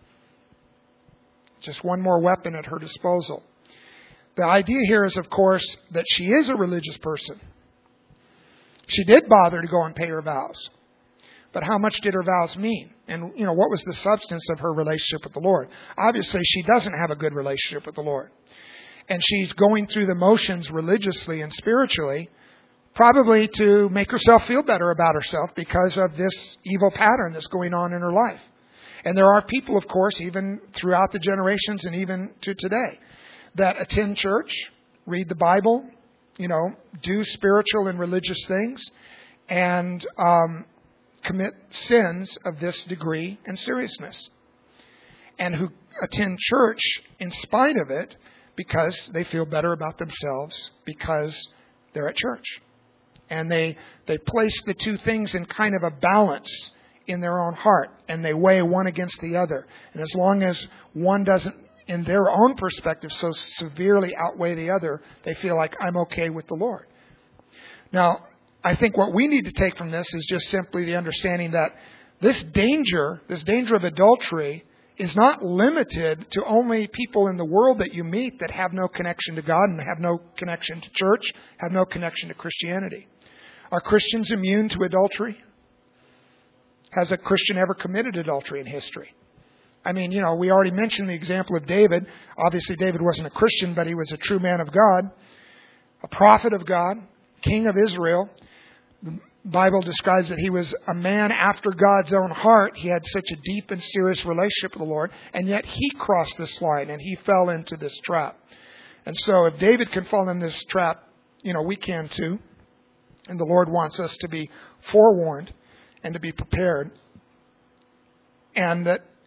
Just one more weapon at her disposal. The idea here is, of course, that she is a religious person. She did bother to go and pay her vows. But how much did her vows mean? And, what was the substance of her relationship with the Lord? Obviously, she doesn't have a good relationship with the Lord. And she's going through the motions religiously and spiritually, probably to make herself feel better about herself because of this evil pattern that's going on in her life. And there are people, of course, even throughout the generations and even to today, that attend church, read the Bible, do spiritual and religious things, and commit sins of this degree and seriousness. And who attend church in spite of it because they feel better about themselves because they're at church. And they place the two things in kind of a balance in their own heart, and they weigh one against the other. And as long as one doesn't, in their own perspective, so severely outweigh the other, they feel like, I'm okay with the Lord. Now, I think what we need to take from this is just simply the understanding that this danger of adultery is not limited to only people in the world that you meet that have no connection to God and have no connection to church, have no connection to Christianity. Are Christians immune to adultery? Has a Christian ever committed adultery in history? I mean, we already mentioned the example of David. Obviously, David wasn't a Christian, but he was a true man of God, a prophet of God, king of Israel. The Bible describes that he was a man after God's own heart. He had such a deep and serious relationship with the Lord, and yet he crossed this line and he fell into this trap. And so if David can fall in this trap, we can too. And the Lord wants us to be forewarned and to be prepared. And that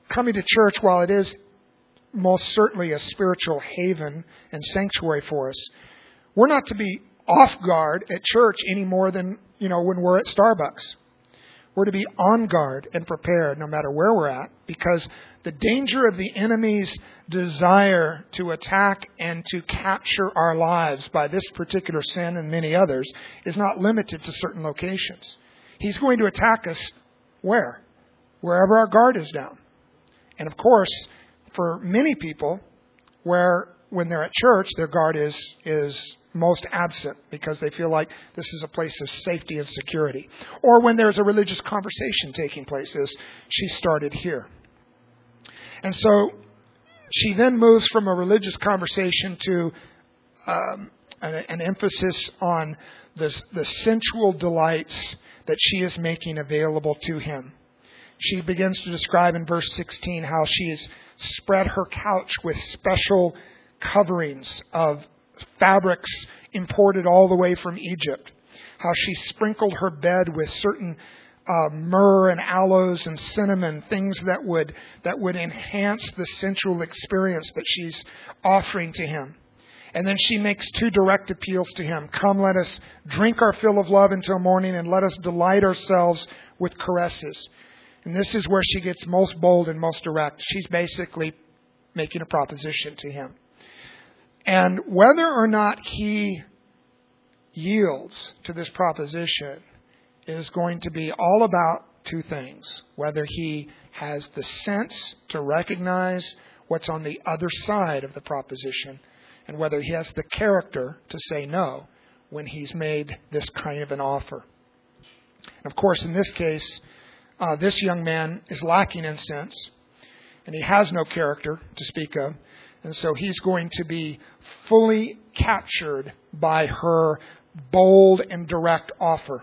coming to church, while it is most certainly a spiritual haven and sanctuary for us, we're not to be off guard at church any more than, when we're at Starbucks. We're to be on guard and prepared no matter where we're at, because the danger of the enemy's desire to attack and to capture our lives by this particular sin and many others is not limited to certain locations. He's going to attack us where? Wherever our guard is down. And of course, for many people, when they're at church, their guard is most absent because they feel like this is a place of safety and security. Or when there's a religious conversation taking place, as she started here. And so she then moves from a religious conversation to an emphasis on the sensual delights that she is making available to him. She begins to describe in verse 16 how she has spread her couch with special coverings of fabrics imported all the way from Egypt. How she sprinkled her bed with certain myrrh and aloes and cinnamon, things that would enhance the sensual experience that she's offering to him. And then she makes two direct appeals to him. Come, let us drink our fill of love until morning, and let us delight ourselves with caresses. And this is where she gets most bold and most direct. She's basically making a proposition to him. And whether or not he yields to this proposition is going to be all about two things. Whether he has the sense to recognize what's on the other side of the proposition, and whether he has the character to say no when he's made this kind of an offer. And of course, in this case, this young man is lacking in sense, and he has no character to speak of. And so he's going to be fully captured by her bold and direct offer.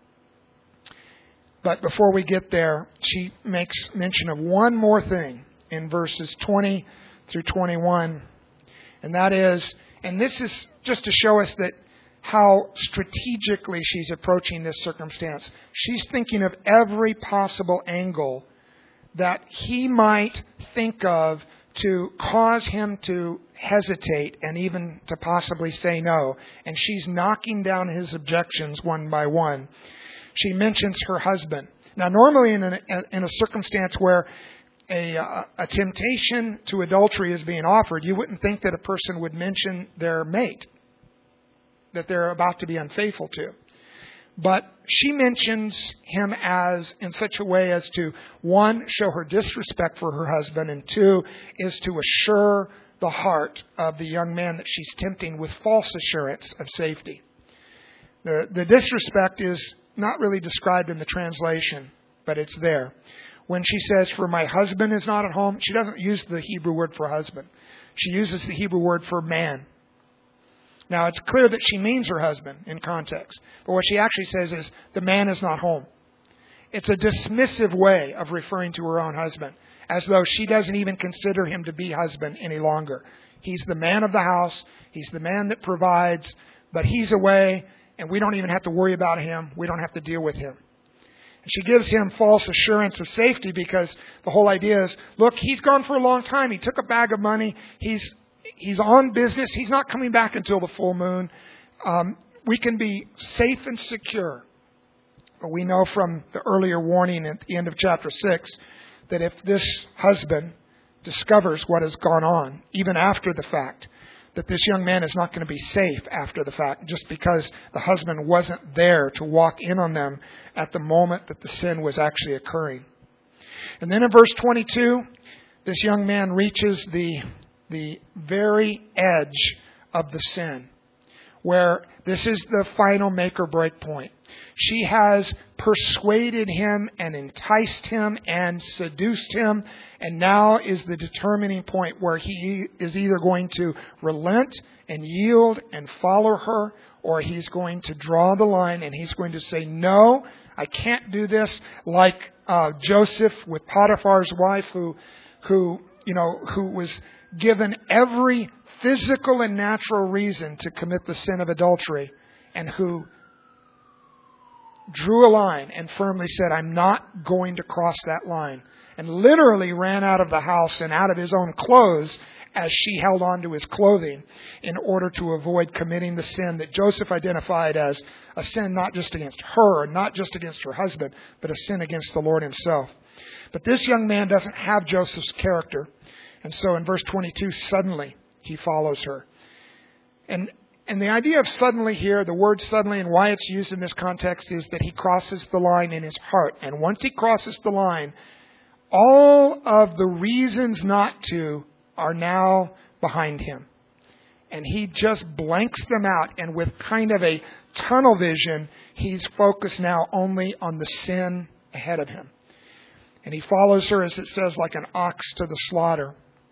But before we get there, she makes mention of one more thing in verses 20 through 21. And that is, and this is just to show us that how strategically she's approaching this circumstance. She's thinking of every possible angle that he might think of to cause him to hesitate and even to possibly say no. And she's knocking down his objections one by one. She mentions her husband. Now, normally in a circumstance where a temptation to adultery is being offered, you wouldn't think that a person would mention their mate that they're about to be unfaithful to. But she mentions him as in such a way as to, one, show her disrespect for her husband, and two, is to assure the heart of the young man that she's tempting with false assurance of safety. The disrespect is not really described in the translation, but it's there. When she says, for my husband is not at home, she doesn't use the Hebrew word for husband. She uses the Hebrew word for man. Now, it's clear that she means her husband in context. But what she actually says is, the man is not home. It's a dismissive way of referring to her own husband, as though she doesn't even consider him to be husband any longer. He's the man of the house. He's the man that provides. But he's away, and we don't even have to worry about him. We don't have to deal with him. And she gives him false assurance of safety because the whole idea is, look, he's gone for a long time. He took a bag of money. He's on business. He's not coming back until the full moon. We can be safe and secure. But we know from the earlier warning at the end of chapter 6 that if this husband discovers what has gone on, even after the fact, that this young man is not going to be safe after the fact just because the husband wasn't there to walk in on them at the moment that the sin was actually occurring. And then in verse 22, this young man reaches the very edge of the sin, where this is the final make or break point. She has persuaded him and enticed him and seduced him, and now is the determining point where he is either going to relent and yield and follow her, or he's going to draw the line and he's going to say, no, I can't do this, like Joseph with Potiphar's wife who was given every physical and natural reason to commit the sin of adultery, and who drew a line and firmly said, I'm not going to cross that line. And literally ran out of the house and out of his own clothes as she held on to his clothing in order to avoid committing the sin that Joseph identified as a sin not just against her, not just against her husband, but a sin against the Lord himself. But this young man doesn't have Joseph's character. And so in verse 22, suddenly he follows her. And the idea of suddenly here, the word suddenly and why it's used in this context is that he crosses the line in his heart. And once he crosses the line, all of the reasons not to are now behind him. And he just blanks them out. And with kind of a tunnel vision, he's focused now only on the sin ahead of him. And he follows her, as it says, like an ox to the slaughter.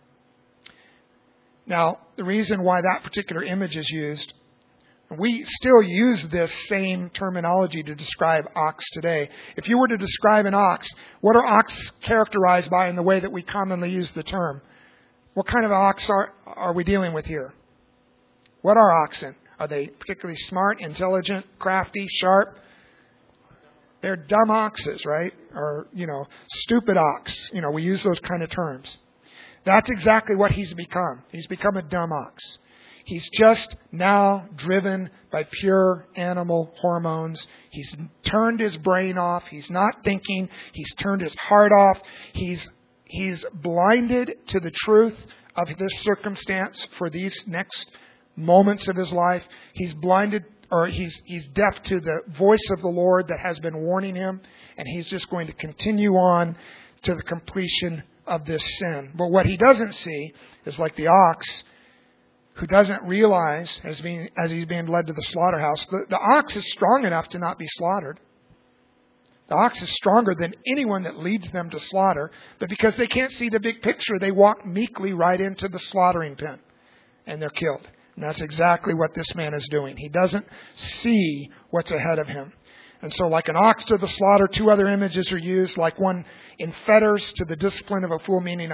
Now, the reason why that particular image is used, we still use this same terminology to describe ox today. If you were to describe an ox, what are ox characterized by in the way that we commonly use the term? What kind of ox are we dealing with here? What are oxen? Are they particularly smart, intelligent, crafty, sharp? They're dumb oxes, right? Or, stupid ox. We use those kind of terms. That's exactly what he's become. He's become a dumb ox. He's just now driven by pure animal hormones. He's turned his brain off. He's not thinking. He's turned his heart off. He's blinded to the truth of this circumstance for these next moments of his life. He's blinded, or he's deaf to the voice of the Lord that has been warning him, and he's just going to continue on to the completion of this sin. But what he doesn't see is like the ox who doesn't realize as he's being led to the slaughterhouse, the ox is strong enough to not be slaughtered. The ox is stronger than anyone that leads them to slaughter, but because they can't see the big picture, they walk meekly right into the slaughtering pen, and they're killed. And that's exactly what this man is doing. He doesn't see what's ahead of him. And so like an ox to the slaughter, two other images are used, like one in fetters to the discipline of a fool, meaning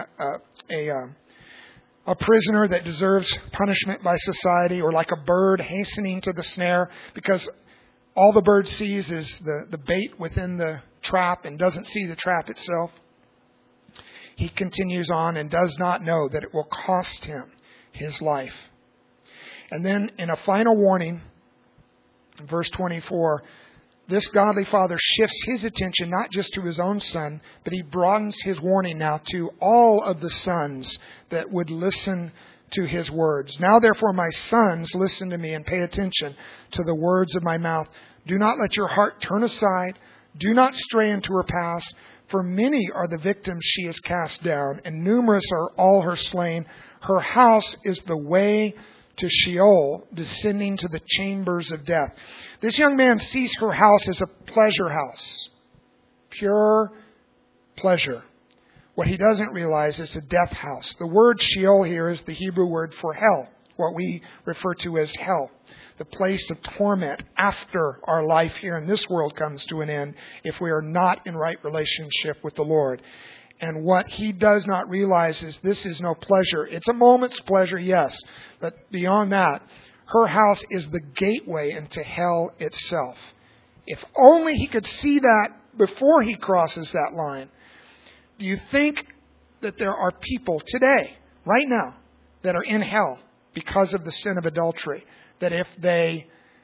a prisoner that deserves punishment by society, or like a bird hastening to the snare, because all the bird sees is the bait within the trap and doesn't see the trap itself. He continues on and does not know that it will cost him his life. And then in a final warning, in verse 24, this godly father shifts his attention not just to his own son, but he broadens his warning now to all of the sons that would listen to his words. Now, therefore, my sons, listen to me and pay attention to the words of my mouth. Do not let your heart turn aside. Do not stray into her paths, for many are the victims she has cast down, and numerous are all her slain. Her house is the way to Sheol, descending to the chambers of death. This young man sees her house as a pleasure house. Pure pleasure. What he doesn't realize is a death house. The word Sheol here is the Hebrew word for hell, what we refer to as hell. The place of torment after our life here in this world comes to an end if we are not in right relationship with the Lord. And what he does not realize is this is no pleasure. It's a moment's pleasure, yes. But beyond that, her house is the gateway into hell itself. If only he could see that before he crosses that line. Do you think that there are people today, right now, that are in hell because of the sin of adultery? That if they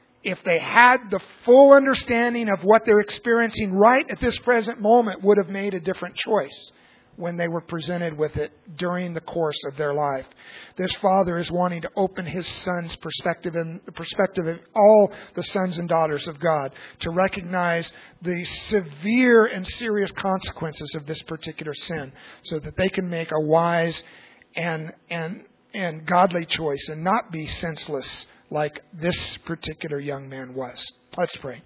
had the full understanding of what they're experiencing right at this present moment, would have made a different choice when they were presented with it during the course of their life. This father is wanting to open his son's perspective and the perspective of all the sons and daughters of God to recognize the severe and serious consequences of this particular sin so that they can make a wise and godly choice and not be senseless like this particular young man was. Let's pray.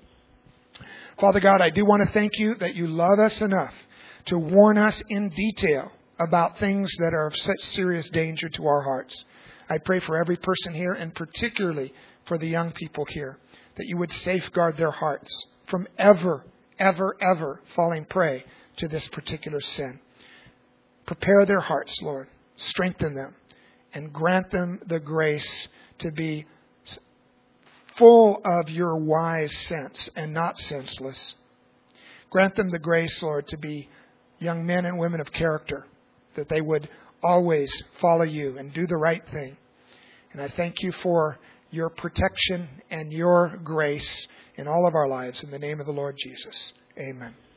Father God, I do want to thank you that you love us enough to warn us in detail about things that are of such serious danger to our hearts. I pray for every person here, and particularly for the young people here, that you would safeguard their hearts from ever falling prey to this particular sin. Prepare their hearts, Lord. Strengthen them and grant them the grace to be full of your wise sense and not senseless. Grant them the grace, Lord, to be young men and women of character, that they would always follow you and do the right thing. And I thank you for your protection and your grace in all of our lives. In the name of the Lord Jesus. Amen.